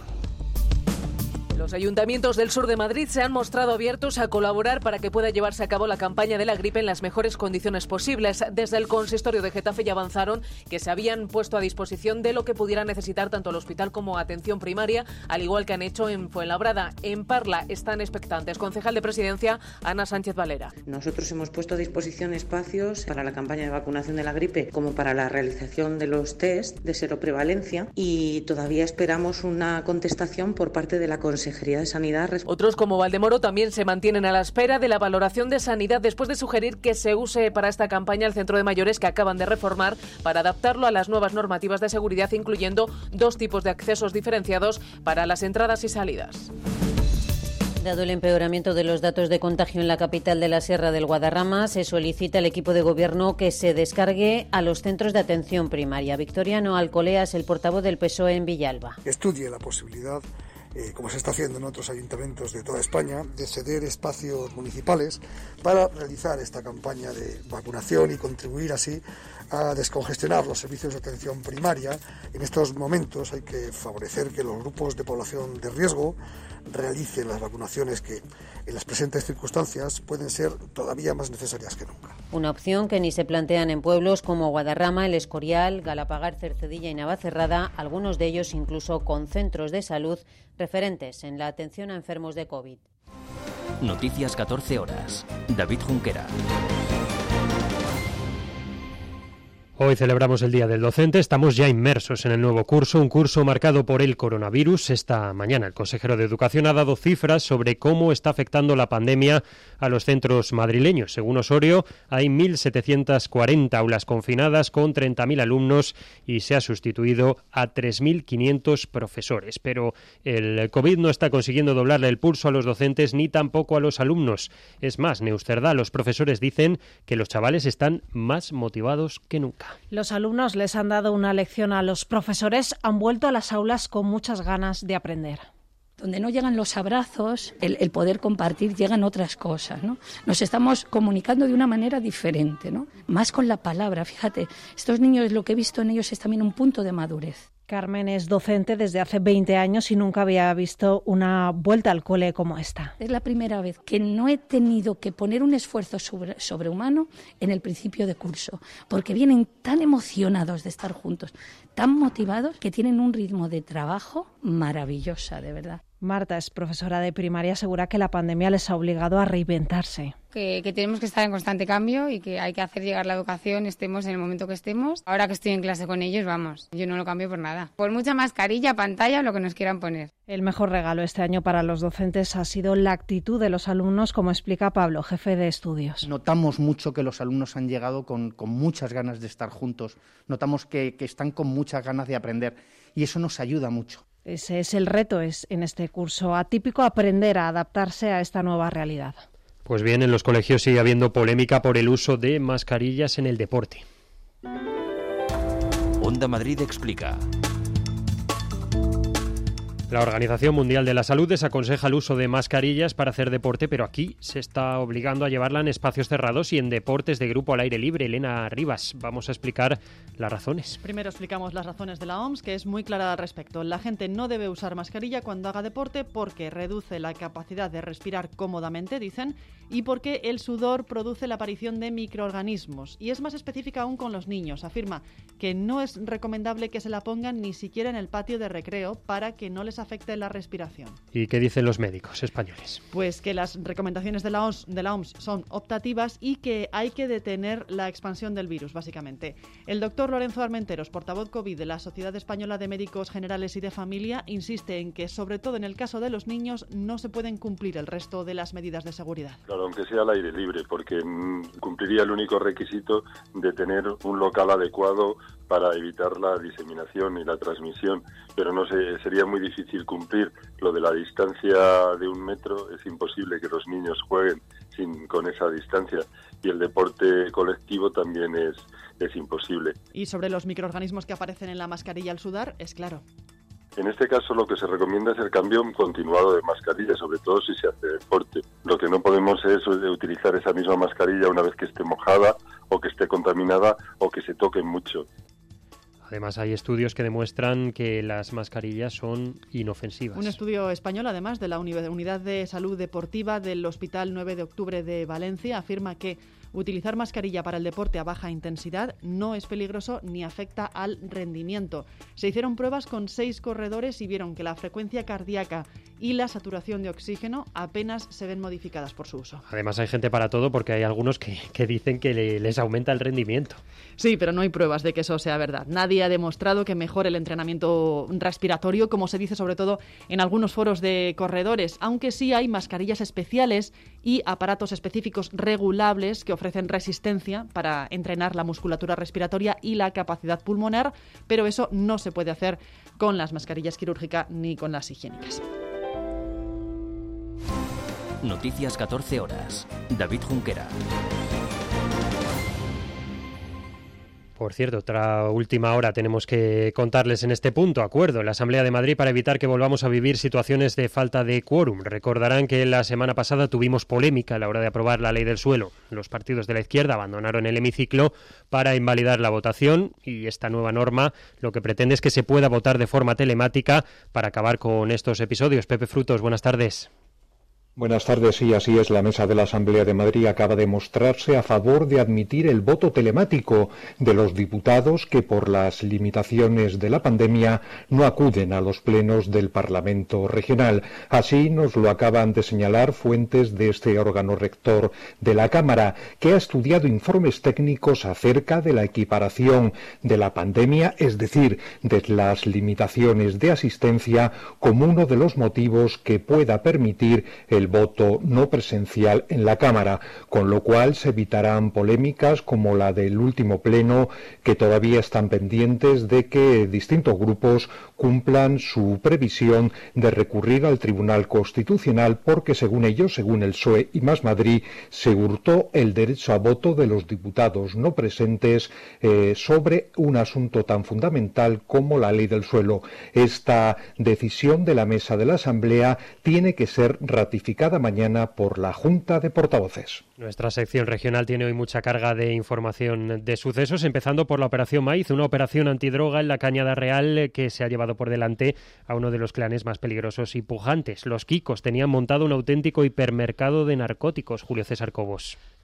Los ayuntamientos del sur de Madrid se han mostrado abiertos a colaborar para que pueda llevarse a cabo la campaña de la gripe en las mejores condiciones posibles. Desde el consistorio de Getafe ya avanzaron que se habían puesto a disposición de lo que pudiera necesitar tanto el hospital como atención primaria, al igual que han hecho en Fuenlabrada. En Parla están expectantes. Concejal de Presidencia, Ana Sánchez Valera. Nosotros hemos puesto a disposición espacios para la campaña de vacunación de la gripe como para la realización de los test de seroprevalencia y todavía esperamos una contestación por parte de la Consejería de Sanidad. Otros como Valdemoro también se mantienen a la espera de la valoración de sanidad después de sugerir que se use para esta campaña el centro de mayores que acaban de reformar para adaptarlo a las nuevas normativas de seguridad, incluyendo dos tipos de accesos diferenciados para las entradas y salidas. Dado el empeoramiento de los datos de contagio en la capital de la Sierra del Guadarrama, se solicita al equipo de gobierno que se descargue a los centros de atención primaria. Victoriano Alcolea es el portavoz del P S O E en Villalba. Estudie la posibilidad, Eh, como se está haciendo en otros ayuntamientos de toda España, de ceder espacios municipales para realizar esta campaña de vacunación y contribuir así a descongestionar los servicios de atención primaria. En estos momentos hay que favorecer que los grupos de población de riesgo realicen las vacunaciones que en las presentes circunstancias pueden ser todavía más necesarias que nunca. Una opción que ni se plantean en pueblos como Guadarrama, El Escorial, Galapagar, Cercedilla y Navacerrada, algunos de ellos incluso con centros de salud referentes en la atención a enfermos de COVID. Noticias catorce horas. David Junquera. Hoy celebramos el Día del Docente, estamos ya inmersos en el nuevo curso, un curso marcado por el coronavirus. Esta mañana el consejero de Educación ha dado cifras sobre cómo está afectando la pandemia a los centros madrileños. Según Osorio, hay mil setecientas cuarenta aulas confinadas con treinta mil alumnos y se ha sustituido a tres mil quinientos profesores. Pero el COVID no está consiguiendo doblarle el pulso a los docentes ni tampoco a los alumnos. Es más, Neusterdá, los profesores dicen que los chavales están más motivados que nunca. Los alumnos les han dado una lección a los profesores, han vuelto a las aulas con muchas ganas de aprender. Donde no llegan los abrazos, el, el poder compartir, llegan otras cosas, ¿no? Nos estamos comunicando de una manera diferente, ¿no? Más con la palabra, fíjate, estos niños, lo que he visto en ellos es también un punto de madurez. Carmen es docente desde hace veinte años y nunca había visto una vuelta al cole como esta. Es la primera vez que no he tenido que poner un esfuerzo sobre, sobrehumano en el principio de curso, porque vienen tan emocionados de estar juntos, tan motivados, que tienen un ritmo de trabajo maravillosa, de verdad. Marta es profesora de primaria, asegura que la pandemia les ha obligado a reinventarse. Que, que tenemos que estar en constante cambio y que hay que hacer llegar la educación, estemos en el momento que estemos. Ahora que estoy en clase con ellos, vamos, yo no lo cambio por nada. Por mucha mascarilla, pantalla, lo que nos quieran poner. El mejor regalo este año para los docentes ha sido la actitud de los alumnos, como explica Pablo, jefe de estudios. Notamos mucho que los alumnos han llegado con, con muchas ganas de estar juntos. Notamos que, que están con muchas ganas de aprender y eso nos ayuda mucho. Ese es el reto es en este curso atípico, aprender a adaptarse a esta nueva realidad. Pues bien, en los colegios sigue habiendo polémica por el uso de mascarillas en el deporte. Onda Madrid explica. La Organización Mundial de la Salud desaconseja el uso de mascarillas para hacer deporte, pero aquí se está obligando a llevarla en espacios cerrados y en deportes de grupo al aire libre. Elena Rivas, vamos a explicar las razones. Primero explicamos las razones de la O M S, que es muy clara al respecto. La gente no debe usar mascarilla cuando haga deporte porque reduce la capacidad de respirar cómodamente, dicen, y porque el sudor produce la aparición de microorganismos. Y es más específica aún con los niños. Afirma que no es recomendable que se la pongan ni siquiera en el patio de recreo para que no les afecte la respiración. ¿Y qué dicen los médicos españoles? Pues que las recomendaciones de la O M S, de la O M S son optativas y que hay que detener la expansión del virus, básicamente. El doctor Lorenzo Armenteros, portavoz COVID de la Sociedad Española de Médicos Generales y de Familia, insiste en que, sobre todo en el caso de los niños, no se pueden cumplir el resto de las medidas de seguridad. Claro, aunque sea al aire libre, porque mmm, cumpliría el único requisito de tener un local adecuado para evitar la diseminación y la transmisión, pero no sé, sería muy difícil cumplir lo de la distancia de un metro. Es imposible que los niños jueguen sin con esa distancia, y el deporte colectivo también es, es imposible. Y sobre los microorganismos que aparecen en la mascarilla al sudar, es claro. En este caso lo que se recomienda es el cambio continuado de mascarilla, sobre todo si se hace deporte. Lo que no podemos es utilizar esa misma mascarilla una vez que esté mojada o que esté contaminada o que se toque mucho. Además, hay estudios que demuestran que las mascarillas son inofensivas. Un estudio español, además, de la Unidad de Salud Deportiva del Hospital nueve de octubre de Valencia, afirma que utilizar mascarilla para el deporte a baja intensidad no es peligroso ni afecta al rendimiento. Se hicieron pruebas con seis corredores y vieron que la frecuencia cardíaca y la saturación de oxígeno apenas se ven modificadas por su uso. Además, hay gente para todo, porque hay algunos que, que dicen que le, les aumenta el rendimiento. Sí, pero no hay pruebas de que eso sea verdad. Nadie ha demostrado que mejore el entrenamiento respiratorio, como se dice sobre todo en algunos foros de corredores, aunque sí hay mascarillas especiales y aparatos específicos regulables que ofrecen resistencia para entrenar la musculatura respiratoria y la capacidad pulmonar, pero eso no se puede hacer con las mascarillas quirúrgicas ni con las higiénicas. Noticias catorce horas. David Junquera. Por cierto, otra última hora tenemos que contarles en este punto. Acuerdo en la Asamblea de Madrid para evitar que volvamos a vivir situaciones de falta de quórum. Recordarán que la semana pasada tuvimos polémica a la hora de aprobar la ley del suelo. Los partidos de la izquierda abandonaron el hemiciclo para invalidar la votación, y esta nueva norma lo que pretende es que se pueda votar de forma telemática para acabar con estos episodios. Pepe Frutos, buenas tardes. Buenas tardes, y así es. La mesa de la Asamblea de Madrid acaba de mostrarse a favor de admitir el voto telemático de los diputados que por las limitaciones de la pandemia no acuden a los plenos del Parlamento regional. Así nos lo acaban de señalar fuentes de este órgano rector de la Cámara, que ha estudiado informes técnicos acerca de la equiparación de la pandemia, es decir, de las limitaciones de asistencia, como uno de los motivos que pueda permitir el voto no presencial en la Cámara, con lo cual se evitarán polémicas como la del último pleno, que todavía están pendientes de que distintos grupos cumplan su previsión de recurrir al Tribunal Constitucional, porque según ellos, según el P S O E y Más Madrid, se hurtó el derecho a voto de los diputados no presentes eh, sobre un asunto tan fundamental como la ley del suelo. Esta decisión de la mesa de la Asamblea tiene que ser ratificada mañana por la Junta de Portavoces. Nuestra sección regional tiene hoy mucha carga de información de sucesos, empezando por la Operación Maíz, una operación antidroga en la Cañada Real que se ha llevado por delante a uno de los clanes más peligrosos y pujantes. Los Kikos tenían montado un auténtico hipermercado de narcóticos. Julio César Cobos.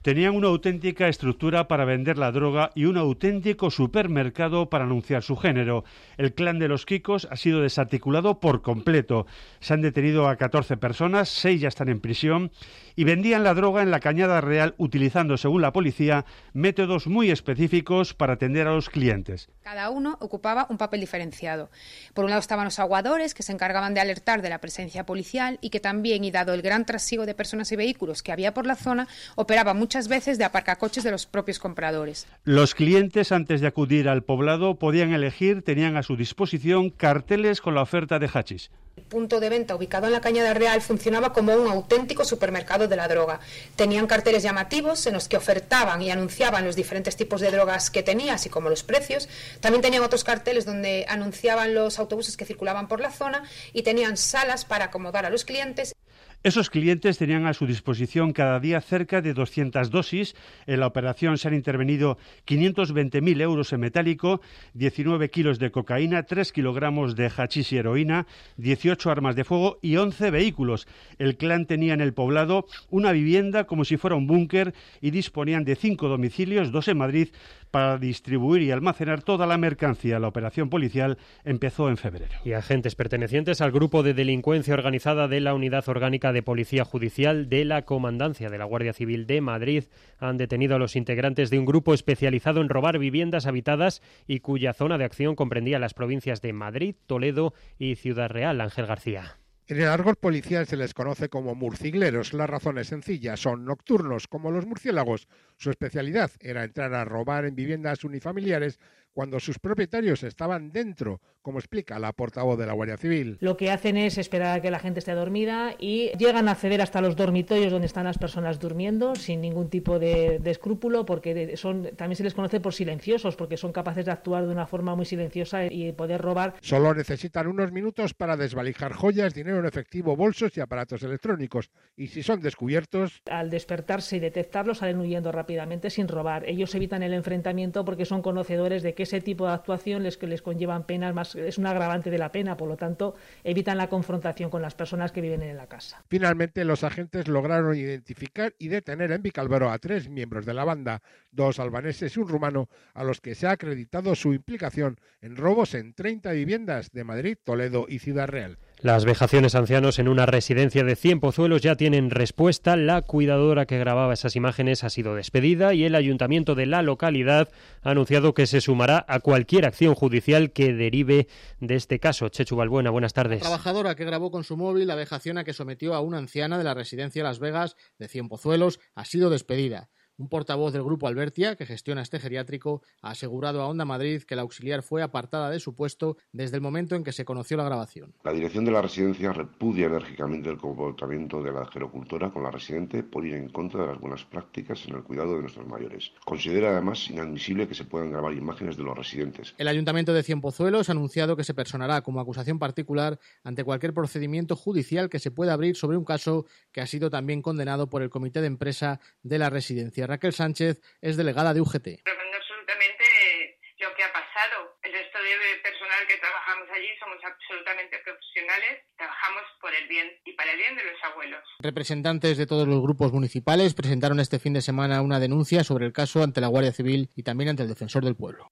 Tenían una auténtica estructura para vender la droga y un auténtico supermercado para anunciar su género. El clan de los Kikos ha sido desarticulado por completo. Se han detenido a catorce personas, seis ya están en prisión, y vendían la droga en la Cañada Real utilizando, según la policía, métodos muy específicos para atender a los clientes. Cada uno ocupaba un papel diferenciado. Por un lado estaban los aguadores, que se encargaban de alertar de la presencia policial y que también, y dado el gran trasiego de personas y vehículos que había por la zona, operaban muchas veces de aparcacoches de los propios compradores. Los clientes, antes de acudir al poblado, podían elegir, tenían a su disposición carteles con la oferta de hachís. El punto de venta ubicado en la Cañada Real funcionaba como un auténtico supermercado de la droga. Tenían carteles llamativos en los que ofertaban y anunciaban los diferentes tipos de drogas que tenía, así como los precios. También tenían otros carteles donde anunciaban los autobuses que circulaban por la zona y tenían salas para acomodar a los clientes. Esos clientes tenían a su disposición cada día cerca de doscientas dosis. En la operación se han intervenido quinientos veinte mil euros en metálico, diecinueve kilos de cocaína, tres kilogramos de hachís y heroína, dieciocho armas de fuego y once vehículos. El clan tenía en el poblado una vivienda como si fuera un búnker y disponían de cinco domicilios, dos en Madrid, para distribuir y almacenar toda la mercancía. La operación policial empezó en febrero. Y agentes pertenecientes al grupo de delincuencia organizada de la Unidad Orgánica de Policía Judicial de la Comandancia de la Guardia Civil de Madrid han detenido a los integrantes de un grupo especializado en robar viviendas habitadas y cuya zona de acción comprendía las provincias de Madrid, Toledo y Ciudad Real. Ángel García. En el argot policial se les conoce como murcigleros. La razón es sencilla, son nocturnos, como los murciélagos. Su especialidad era entrar a robar en viviendas unifamiliares cuando sus propietarios estaban dentro, como explica la portavoz de la Guardia Civil. Lo que hacen es esperar a que la gente esté dormida y llegan a acceder hasta los dormitorios donde están las personas durmiendo sin ningún tipo de, de escrúpulo, porque son, también se les conoce por silenciosos, porque son capaces de actuar de una forma muy silenciosa y poder robar. Solo necesitan unos minutos para desvalijar joyas, dinero en efectivo, bolsos y aparatos electrónicos. Y si son descubiertos, al despertarse y detectarlos, salen huyendo rápidamente sin robar. Ellos evitan el enfrentamiento porque son conocedores de que ese tipo de actuación les, les conllevan penas más, es un agravante de la pena, por lo tanto evitan la confrontación con las personas que viven en la casa. Finalmente los agentes lograron identificar y detener en Vicálvaro a tres miembros de la banda, dos albaneses y un rumano, a los que se ha acreditado su implicación en robos en treinta viviendas de Madrid, Toledo y Ciudad Real. Las vejaciones a ancianos en una residencia de Cienpozuelos ya tienen respuesta. La cuidadora que grababa esas imágenes ha sido despedida y el ayuntamiento de la localidad ha anunciado que se sumará a cualquier acción judicial que derive de este caso. Chechu Balbuena, buenas tardes. La trabajadora que grabó con su móvil la vejación a que sometió a una anciana de la residencia Las Vegas de Cienpozuelos ha sido despedida. Un portavoz del Grupo Albertia, que gestiona este geriátrico, ha asegurado a Onda Madrid que la auxiliar fue apartada de su puesto desde el momento en que se conoció la grabación. La dirección de la residencia repudia enérgicamente el comportamiento de la gerocultora con la residente por ir en contra de las buenas prácticas en el cuidado de nuestros mayores. Considera además inadmisible que se puedan grabar imágenes de los residentes. El Ayuntamiento de Cienpozuelos ha anunciado que se personará como acusación particular ante cualquier procedimiento judicial que se pueda abrir sobre un caso que ha sido también condenado por el Comité de Empresa de la residencia. Raquel Sánchez es delegada de U G T. Sorprende absolutamente lo que ha pasado. El resto de personal que trabajamos allí somos absolutamente profesionales, trabajamos por el bien y para el bien de los abuelos. Representantes de todos los grupos municipales presentaron este fin de semana una denuncia sobre el caso ante la Guardia Civil y también ante el Defensor del Pueblo.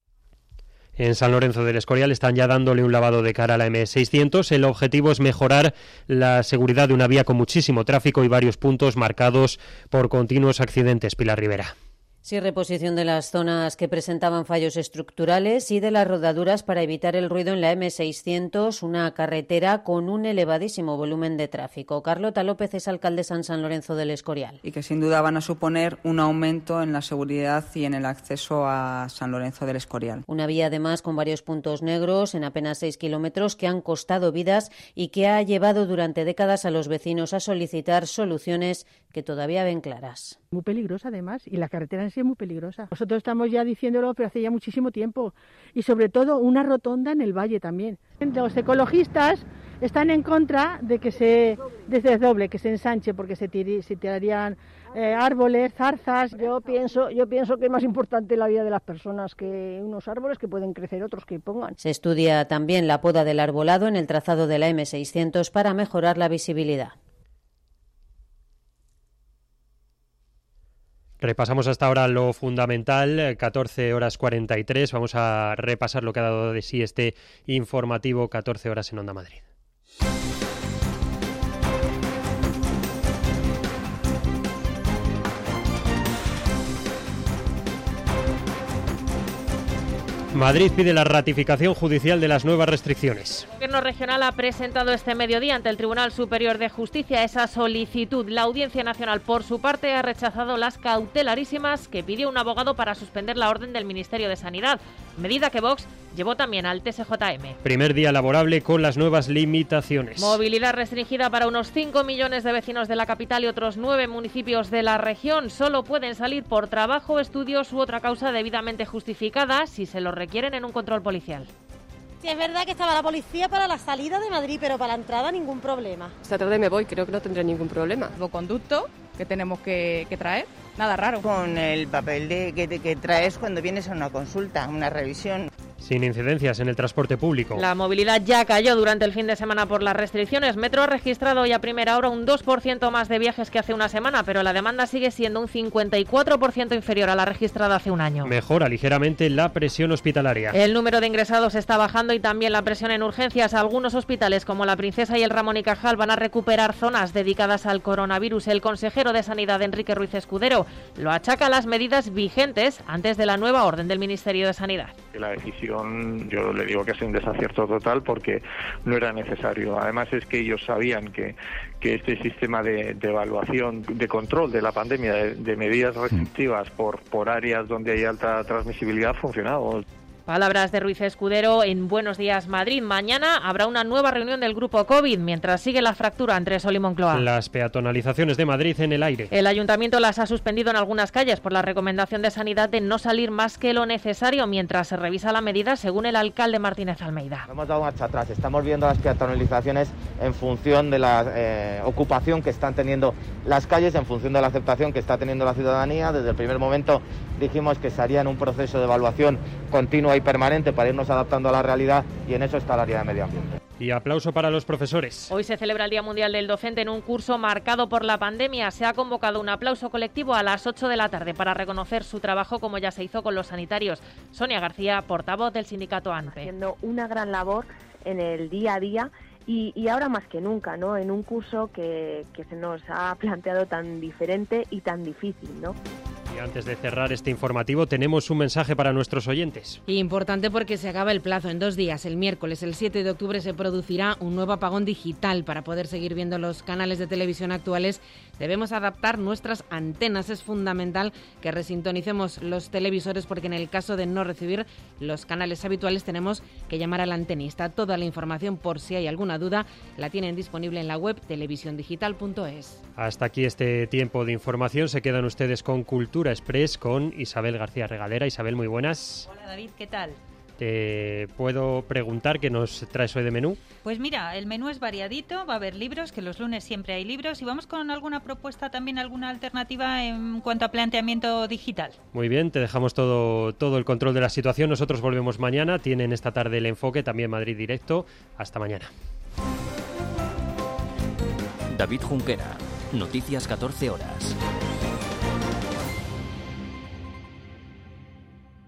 En San Lorenzo del Escorial están ya dándole un lavado de cara a la eme seiscientos. El objetivo es mejorar la seguridad de una vía con muchísimo tráfico y varios puntos marcados por continuos accidentes. Pilar Rivera. Sí, reposición de las zonas que presentaban fallos estructurales y de las rodaduras para evitar el ruido en la eme seiscientos, una carretera con un elevadísimo volumen de tráfico. Carlota López es alcaldesa en San Lorenzo del Escorial. Y que sin duda van a suponer un aumento en la seguridad y en el acceso a San Lorenzo del Escorial. Una vía además con varios puntos negros en apenas seis kilómetros que han costado vidas y que ha llevado durante décadas a los vecinos a solicitar soluciones que todavía ven claras. Muy peligrosa además, y la carretera en sí es muy peligrosa. Nosotros estamos ya diciéndolo, pero hace ya muchísimo tiempo. Y sobre todo una rotonda en el valle también. Los ecologistas están en contra de que se desdoble, que se ensanche, porque se, tiri, se tirarían eh, árboles, zarzas. Yo pienso, yo pienso que es más importante la vida de las personas que unos árboles que pueden crecer, otros que pongan. Se estudia también la poda del arbolado en el trazado de la eme seiscientos para mejorar la visibilidad. Repasamos hasta ahora lo fundamental, catorce horas cuarenta y tres. Vamos a repasar lo que ha dado de sí este informativo catorce horas en Onda Madrid. Madrid pide la ratificación judicial de las nuevas restricciones. El Gobierno regional ha presentado este mediodía ante el Tribunal Superior de Justicia esa solicitud. La Audiencia Nacional, por su parte, ha rechazado las cautelarísimas que pidió un abogado para suspender la orden del Ministerio de Sanidad, medida que Vox llevó también al T S J M. Primer día laborable con las nuevas limitaciones. Movilidad restringida para unos cinco millones de vecinos de la capital y otros nueve municipios de la región. Solo pueden salir por trabajo, estudios u otra causa debidamente justificada si se lo requieren en un control policial. Sí, es verdad que estaba la policía para la salida de Madrid, pero para la entrada ningún problema. Esta tarde me voy, creo que no tendré ningún problema. Conducto que tenemos que, que traer, nada raro. Con el papel de, que, que traes cuando vienes a una consulta, una revisión. Sin incidencias en el transporte público. La movilidad ya cayó durante el fin de semana por las restricciones. Metro ha registrado hoy a primera hora un dos por ciento más de viajes que hace una semana, pero la demanda sigue siendo un cincuenta y cuatro por ciento inferior a la registrada hace un año. Mejora ligeramente la presión hospitalaria. El número de ingresados está bajando y también la presión en urgencias. Algunos hospitales como la Princesa y el Ramón y Cajal van a recuperar zonas dedicadas al coronavirus. El consejero de Sanidad, Enrique Ruiz Escudero, lo achaca a las medidas vigentes antes de la nueva orden del Ministerio de Sanidad. La decisión, yo le digo que es un desacierto total porque no era necesario. Además es que ellos sabían que, que este sistema de, de evaluación, de control de la pandemia, de, de medidas restrictivas por, por áreas donde hay alta transmisibilidad funcionaba. Palabras de Ruiz Escudero en Buenos Días Madrid. Mañana habrá una nueva reunión del Grupo COVID, mientras sigue la fractura entre Sol y Moncloa. Las peatonalizaciones de Madrid en el aire. El Ayuntamiento las ha suspendido en algunas calles por la recomendación de Sanidad de no salir más que lo necesario, mientras se revisa la medida, según el alcalde Martínez Almeida. Hemos dado marcha atrás, estamos viendo las peatonalizaciones en función de la eh, ocupación que están teniendo las calles, en función de la aceptación que está teniendo la ciudadanía. Desde el primer momento dijimos que se haría en un proceso de evaluación continua y permanente para irnos adaptando a la realidad, y en eso está el área de medio ambiente. Y aplauso para los profesores. Hoy se celebra el Día Mundial del Docente en un curso marcado por la pandemia. Se ha convocado un aplauso colectivo a las ocho de la tarde para reconocer su trabajo, como ya se hizo con los sanitarios. Sonia García, portavoz del sindicato ANPE. Haciendo una gran labor en el día a día y, y ahora más que nunca, ¿no? En un curso que, que se nos ha planteado tan diferente y tan difícil, ¿no? Y antes de cerrar este informativo, tenemos un mensaje para nuestros oyentes. Importante porque se acaba el plazo en dos días. El miércoles, el siete de octubre, se producirá un nuevo apagón digital. Para poder seguir viendo los canales de televisión actuales, debemos adaptar nuestras antenas. Es fundamental que resintonicemos los televisores porque en el caso de no recibir los canales habituales tenemos que llamar al antenista. Toda la información, por si hay alguna duda, la tienen disponible en la web televisión digital punto es. Hasta aquí este tiempo de información. Se quedan ustedes con Cultura Express con Isabel García Regalera. Isabel, muy buenas. Hola David, ¿qué tal? ¿Te puedo preguntar qué nos traes hoy de menú? Pues mira, el menú es variadito, va a haber libros, que los lunes siempre hay libros, y vamos con alguna propuesta también, alguna alternativa en cuanto a planteamiento digital. Muy bien, te dejamos todo, todo el control de la situación. Nosotros volvemos mañana, tienen esta tarde El Enfoque, también Madrid Directo. Hasta mañana. David Junquera, Noticias catorce horas.